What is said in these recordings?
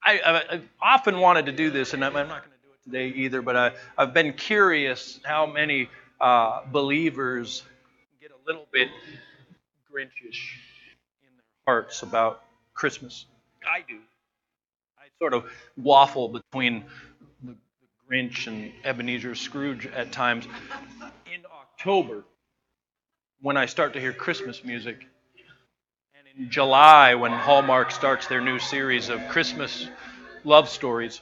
I've often wanted to do this, and I'm not going to do it today either, but I've been curious how many believers get a little bit Grinchish in their hearts about Christmas. I do. I sort of waffle between the Grinch and Ebenezer Scrooge at times. In October, when I start to hear Christmas music, and in July, when Hallmark starts their new series of Christmas love stories,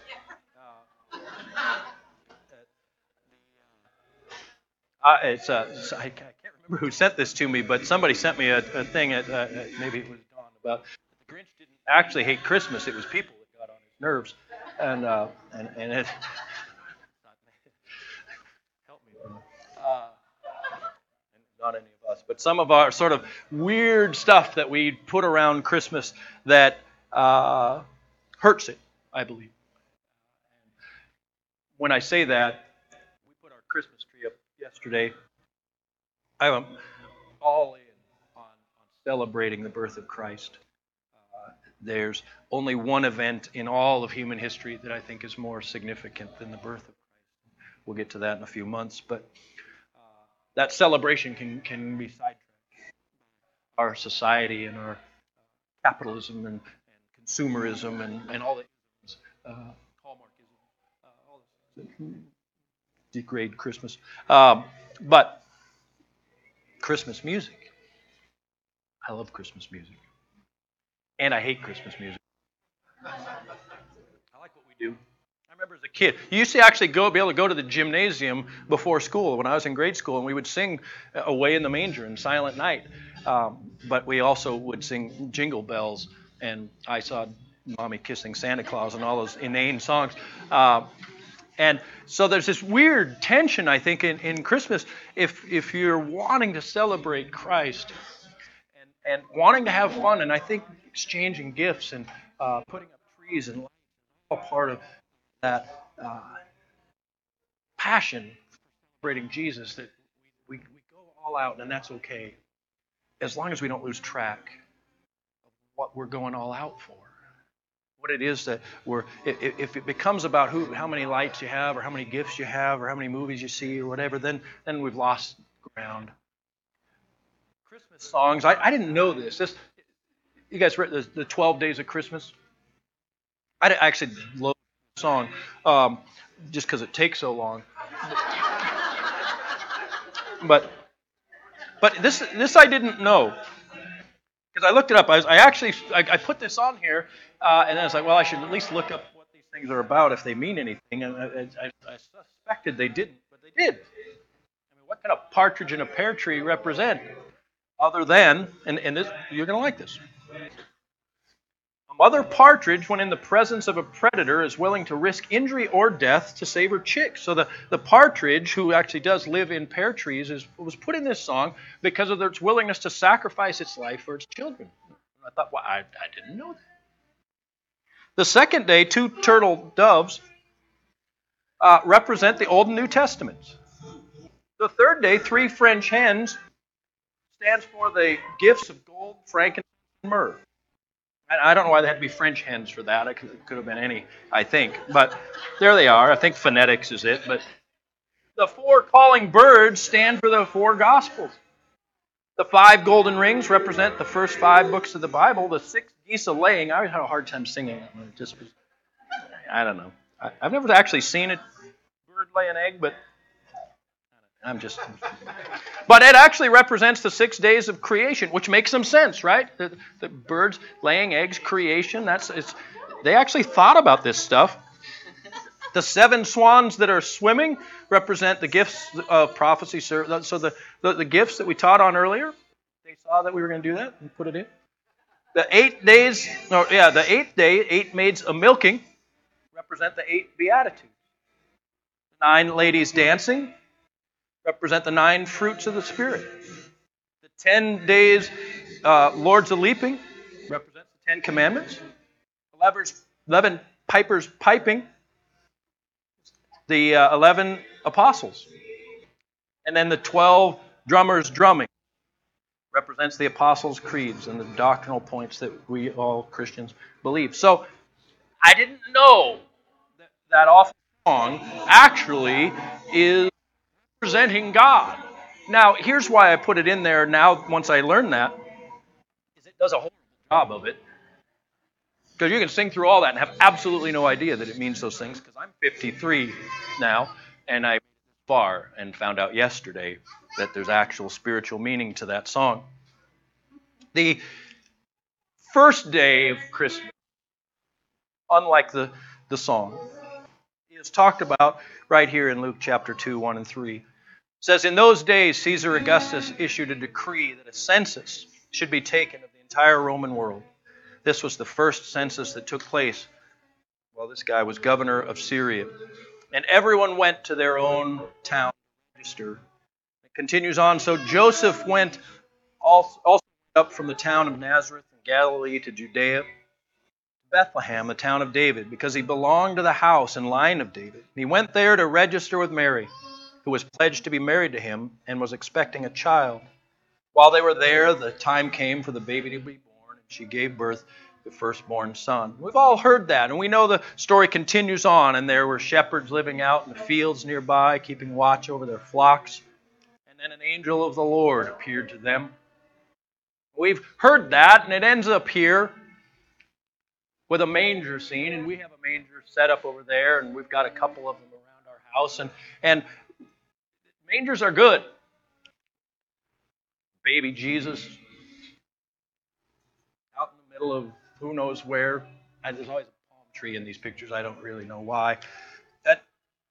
I can't remember who sent this to me, but somebody sent me a thing at maybe it was Dawn about the Grinch didn't actually hate Christmas; it was people that got on his nerves, and it help me, not any of us, but some of our sort of weird stuff that we put around Christmas that hurts it, I believe. When I say that, we put our Christmas tree up yesterday. I'm all in on celebrating the birth of Christ. There's only one event in all of human history that I think is more significant than the birth of Christ. We'll get to that in a few months, but that celebration can be sidetracked. Our society and our capitalism and consumerism and all the Hallmarkism, all the things that degrade Christmas. But Christmas music, I love Christmas music. And I hate Christmas music. I like what we do. I remember as a kid, you used to actually be able to go to the gymnasium before school when I was in grade school, and we would sing Away in the Manger and Silent Night. But we also would sing Jingle Bells, and I Saw Mommy Kissing Santa Claus, and all those inane songs. And so there's this weird tension, I think, in Christmas. If you're wanting to celebrate Christ and wanting to have fun, and I think exchanging gifts and putting up trees and lights is all part of that passion for celebrating Jesus, that we go all out, and that's okay, as long as we don't lose track of what we're going all out for. What it is that if it becomes about how many lights you have, or how many gifts you have, or how many movies you see, or whatever, then we've lost ground. Christmas songs, I didn't know this. You guys read the 12 Days of Christmas? I actually love the song just because it takes so long. But this I didn't know. Because I looked it up. I put this on here, and then I was like, well, I should at least look up what these things are about if they mean anything. And I suspected they didn't, but they did. I mean, what can a partridge in a pear tree represent? Other than, and this, you're going to like this. A mother partridge, when in the presence of a predator, is willing to risk injury or death to save her chicks. So the partridge, who actually does live in pear trees, was put in this song because of its willingness to sacrifice its life for its children. And I thought, well, I didn't know that. The second day, 2 turtle doves represent the Old and New Testaments. The third day, 3 French hens stands for the gifts of gold, frankincense, and myrrh. I don't know why they had to be French hens for that. It could have been any, I think. But there they are. I think phonetics is it. But the 4 calling birds stand for the 4 Gospels. The 5 golden rings represent the first 5 books of the Bible. The 6 geese a laying. I always had a hard time singing that one. It just was, I don't know. I've never actually seen a bird lay an egg, but But it actually represents the 6 days of creation, which makes some sense, right? The birds laying eggs, creation. They actually thought about this stuff. The 7 swans that are swimming represent the gifts of prophecy. So the gifts that we taught on earlier, they saw that we were going to do that and put it in. The 8th day, 8 maids a milking represent the 8 beatitudes. 9 ladies dancing represent the 9 fruits of the Spirit. The 10 days Lords a leaping represents the 10 commandments. 11 pipers piping, the 11 apostles. And then the 12 drummers drumming represents the apostles' creeds and the doctrinal points that we all Christians believe. So I didn't know that that awful song actually is representing God. Now, here's why I put it in there now, once I learned that, is it does a horrible job of it. Because you can sing through all that and have absolutely no idea that it means those things, because I'm 53 now, and I far and found out yesterday that there's actual spiritual meaning to that song. The first day of Christmas, unlike the song, is talked about right here in Luke chapter 2, 1 and 3. It says, in those days, Caesar Augustus issued a decree that a census should be taken of the entire Roman world. This was the first census that took place while this guy was governor of Syria. And everyone went to their own town to register. It continues on. So Joseph went also up from the town of Nazareth in Galilee to Judea, Bethlehem, the town of David, because he belonged to the house and line of David. He went there to register with Mary, who was pledged to be married to him and was expecting a child. While they were there, the time came for the baby to be born, and she gave birth to the firstborn son. We've all heard that, and we know the story continues on, and there were shepherds living out in the fields nearby, keeping watch over their flocks. And then an angel of the Lord appeared to them. We've heard that, and it ends up here with a manger scene, and we have a manger set up over there, and we've got a couple of them around our house, and mangers are good. Baby Jesus out in the middle of who knows where. And there's always a palm tree in these pictures. I don't really know why. But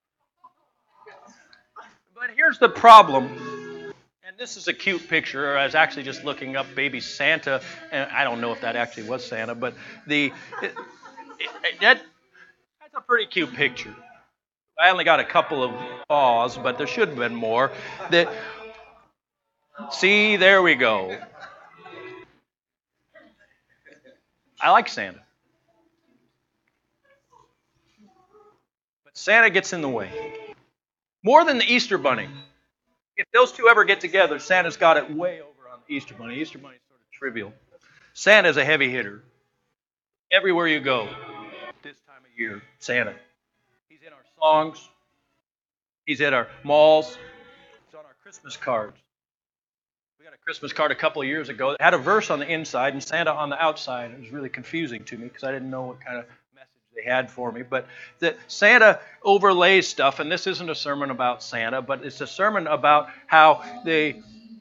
here's the problem. And this is a cute picture. I was actually just looking up baby Santa, and I don't know if that actually was Santa, but that's a pretty cute picture. I only got a couple of paws, but there should have been more. See, there we go. I like Santa. But Santa gets in the way. More than the Easter Bunny. If those two ever get together, Santa's got it way over on the Easter Bunny. Easter Bunny's sort of trivial. Santa's a heavy hitter. Everywhere you go, this time of year, Santa. He's in our songs. He's at our malls. He's on our Christmas cards. We got a Christmas card a couple of years ago that had a verse on the inside and Santa on the outside. It was really confusing to me because I didn't know what kind of message they had for me. But that Santa overlays stuff, and this isn't a sermon about Santa, but it's a sermon about how the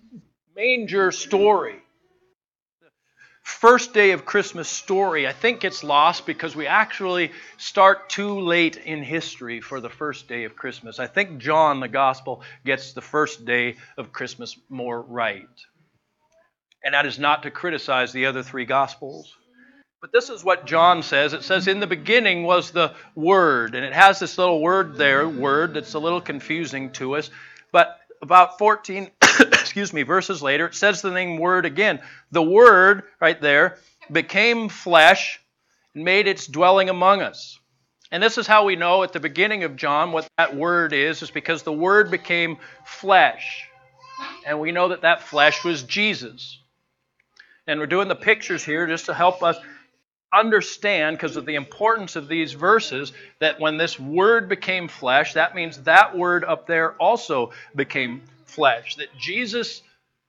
manger story, the first day of Christmas story, I think gets lost because we actually start too late in history for the first day of Christmas. I think John, the Gospel, gets the first day of Christmas more right. And that is not to criticize the other three Gospels. But this is what John says. It says, in the beginning was the Word. And it has this little word there, word, that's a little confusing to us. But about 14 verses later, it says the name Word again. The Word, right there, became flesh and made its dwelling among us. And this is how we know at the beginning of John what that Word is because the Word became flesh. And we know that that flesh was Jesus. And we're doing the pictures here just to help us understand, because of the importance of these verses, that when this Word became flesh, that means that Word up there also became flesh. That Jesus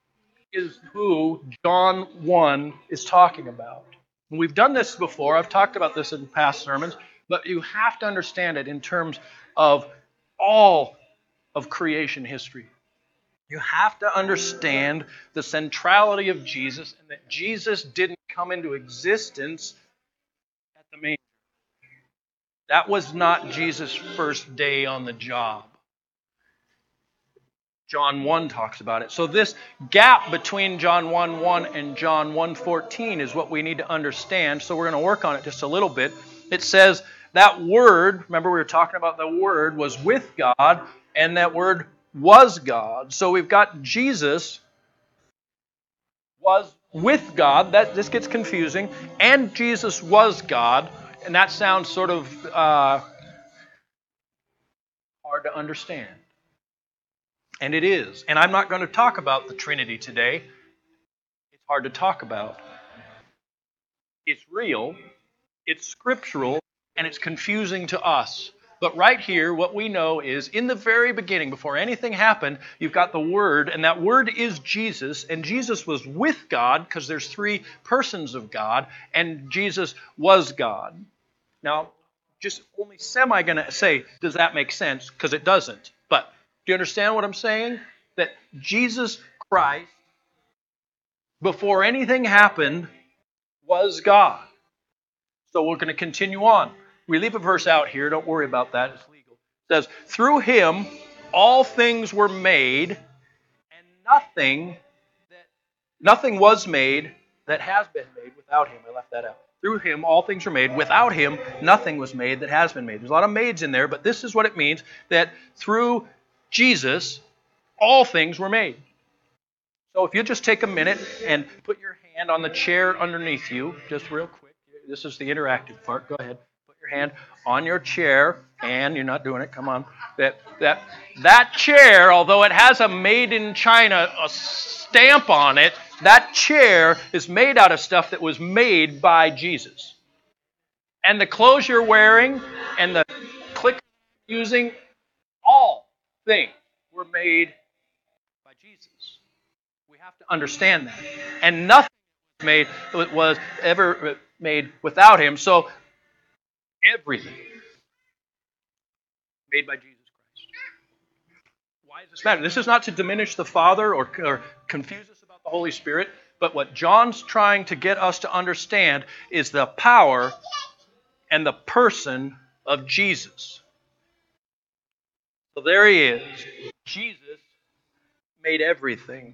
is who John 1 is talking about. And we've done this before. I've talked about this in past sermons. But you have to understand it in terms of all of creation history. You have to understand the centrality of Jesus and that Jesus didn't come into existence at the manger. That was not Jesus' first day on the job. John 1 talks about it. So this gap between John 1:1 and John 1:14 is what we need to understand. So we're going to work on it just a little bit. It says that Word, remember we were talking about the Word, was with God, and that Word was God. So we've got Jesus was with God. This gets confusing. And Jesus was God. And that sounds sort of hard to understand. And it is. And I'm not going to talk about the Trinity today. It's hard to talk about. It's real. It's scriptural. and it's confusing to us. But right here, what we know is in the very beginning, before anything happened, you've got the Word, and that Word is Jesus, and Jesus was with God, because there's three persons of God, and Jesus was God. Now, just only semi going to say, does that make sense? Because it doesn't. But do you understand what I'm saying? That Jesus Christ, before anything happened, was God. So we're going to continue on. We leave a verse out here. Don't worry about that. It's legal. It says, through him all things were made, and nothing was made that has been made without him. I left that out. Through him all things were made. Without him nothing was made that has been made. There's a lot of maids in there, but this is what it means, that through Jesus all things were made. So if you just take a minute and put your hand on the chair underneath you, just real quick. This is the interactive part. Go ahead. Put your hand on your chair, and you're not doing it. Come on. That chair, although it has a made in China a stamp on it, that chair is made out of stuff that was made by Jesus. And the clothes you're wearing and the click you're using, all things were made by Jesus. We have to understand that. And nothing was ever made without him. So everything made by Jesus Christ. Why does this matter? This is not to diminish the Father or confuse us about the Holy Spirit, but what John's trying to get us to understand is the power and the person of Jesus. So there he is. Jesus made everything.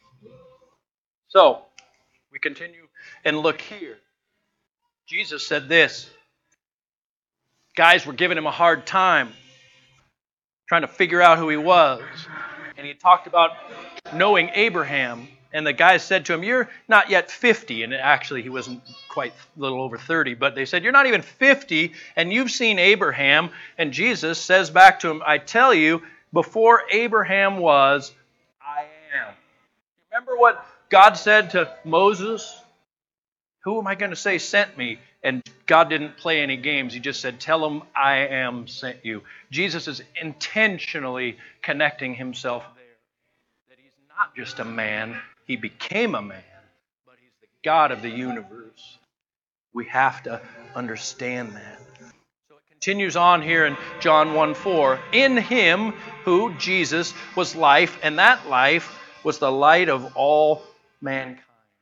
So we continue and look here. Jesus said this. Guys were giving him a hard time, trying to figure out who he was. And he talked about knowing Abraham. And the guys said to him, you're not yet 50. And actually, he wasn't quite a little over 30. But they said, you're not even 50, and you've seen Abraham. And Jesus says back to him, I tell you, before Abraham was, I am. Remember what God said to Moses? Who am I going to say sent me? And God didn't play any games. He just said, tell him I am sent you. Jesus is intentionally connecting himself there. That he's not just a man. He became a man. But he's the God of the universe. We have to understand that. So it continues on here in John 1:4. In him, who, Jesus, was life, and that life was the light of all mankind.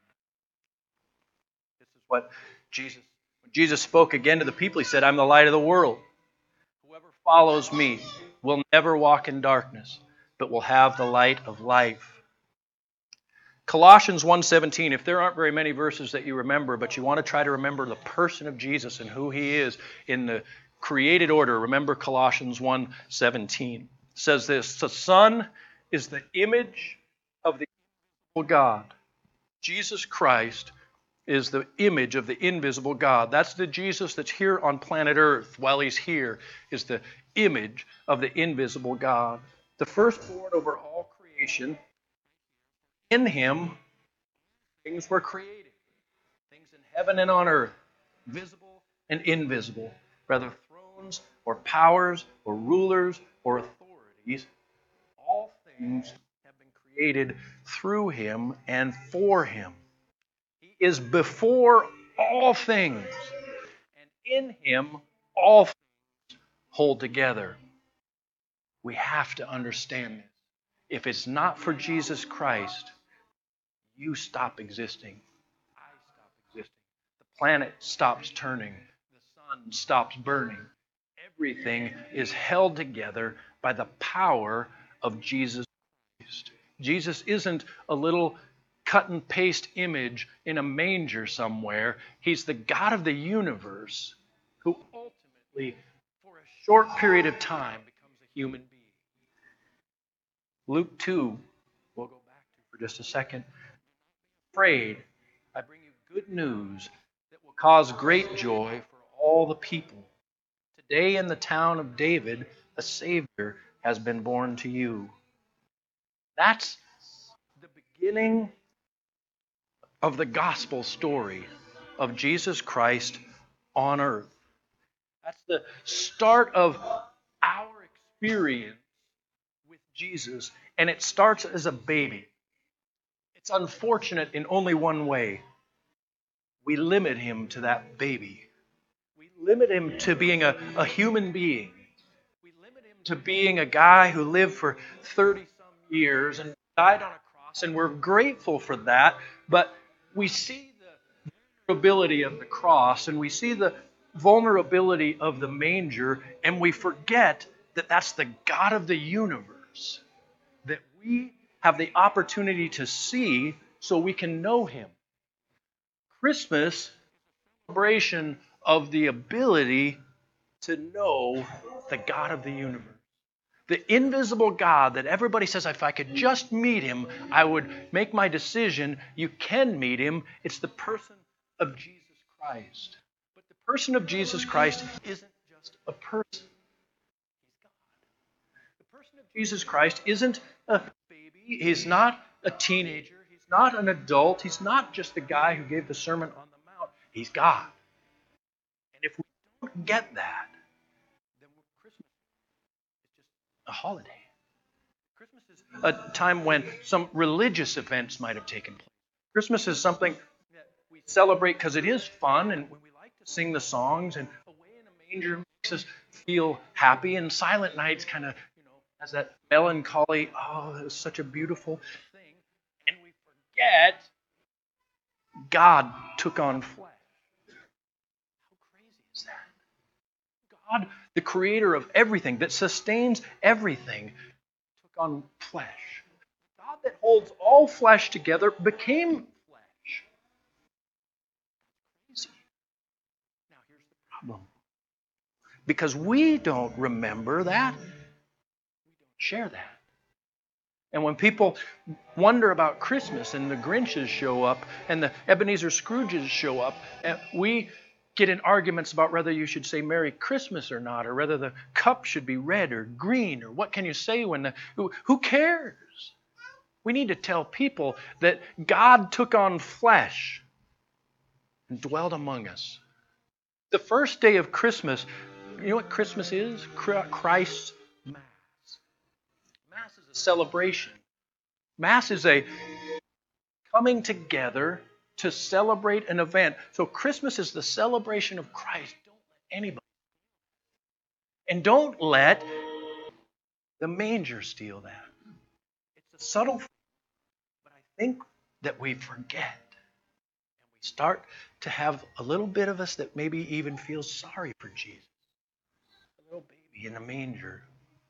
This is what Jesus spoke again to the people. He said, I'm the light of the world. Whoever follows me will never walk in darkness, but will have the light of life. Colossians 1:17, if there aren't very many verses that you remember, but you want to try to remember the person of Jesus and who he is in the created order, remember Colossians 1:17. It says this, the Son is the image of the invisible God. Jesus Christ is the image of the invisible God. That's the Jesus that's here on planet Earth while he's here, is the image of the invisible God. The firstborn over all creation. In him, things were created. Things in heaven and on earth, visible and invisible. Whether thrones or powers or rulers or authorities, all things have been created through him and for him. He is before all things, and in him all things hold together. We have to understand this. If it's not for Jesus Christ, you stop existing. I stop existing. The planet stops turning. The sun stops burning. Everything is held together by the power of Jesus Christ. Jesus isn't a little cut and paste image in a manger somewhere. He's the God of the universe who ultimately, for a short period of time, becomes a human being. Luke 2, we'll go back to for just a second. Afraid, I bring you good news that will cause great joy for all the people. Today in the town of David, a Savior has been born to you. That's the beginning of the gospel story of Jesus Christ on earth. That's the start of our experience with Jesus, and it starts as a baby. It's unfortunate in only one way. We limit him to that baby. We limit him to being a human being. We limit him to being a guy who lived for 30 some years and died on a cross, and we're grateful for that, but we see the vulnerability of the cross and we see the vulnerability of the manger, and we forget that that's the God of the universe that we have the opportunity to see so we can know him. Christmas is a celebration of the ability to know the God of the universe. The invisible God that everybody says, if I could just meet him, I would make my decision. You can meet him. It's the person of Jesus Christ. But the person of Jesus Christ isn't just a person. He's God. The person of Jesus Christ isn't a baby. He's not a teenager. He's not an adult. He's not just the guy who gave the Sermon on the Mount. He's God. And if we don't get that, then Christmas is just a holiday. Christmas is a time when some religious events might have taken place. Christmas is something that we celebrate because it is fun, and we like to sing the songs, and Away in a Manger makes us feel happy, and Silent Night's kind of, has that melancholy, oh, it was such a beautiful thing, and we forget God took on flesh. How crazy is that? God, the creator of everything, that sustains everything, took on flesh. God that holds all flesh together became flesh. Crazy. Now here's the problem. Because we don't remember that, we don't share that. And when people wonder about Christmas and the Grinches show up and the Ebenezer Scrooges show up, we get in arguments about whether you should say Merry Christmas or not, or whether the cup should be red or green, or what can you say when who cares? We need to tell people that God took on flesh and dwelled among us. The first day of Christmas, you know what Christmas is? Christ's Mass. Mass is a celebration. Mass is a coming together to celebrate an event. So Christmas is the celebration of Christ. Don't let anybody. And don't let the manger steal that. It's a subtle thing, but I think that we forget. And we start to have a little bit of us that maybe even feels sorry for Jesus. A little baby in a manger.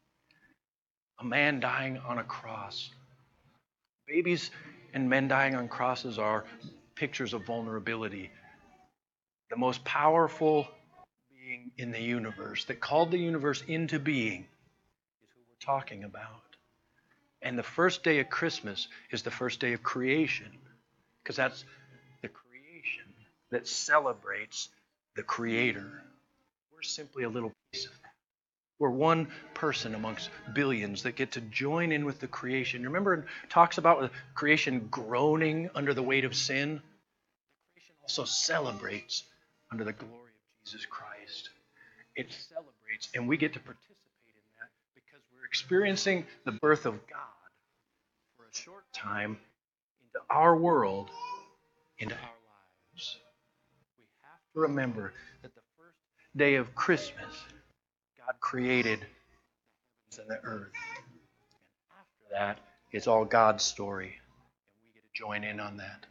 A man dying on a cross. Babies and men dying on crosses are pictures of vulnerability. The most powerful being in the universe, that called the universe into being, is who we're talking about. And the first day of Christmas is the first day of creation, because that's the creation that celebrates the Creator. We're simply a little piece of that. We're one person amongst billions that get to join in with the creation. Remember, it talks about the creation groaning under the weight of sin. The creation also celebrates under the glory of Jesus Christ. It celebrates, and we get to participate in that because we're experiencing the birth of God for a short time into our world, into our lives. We have to remember that the first day of Christmas, God created the heavens and the earth. And after that, it's all God's story. And we get to join in on that.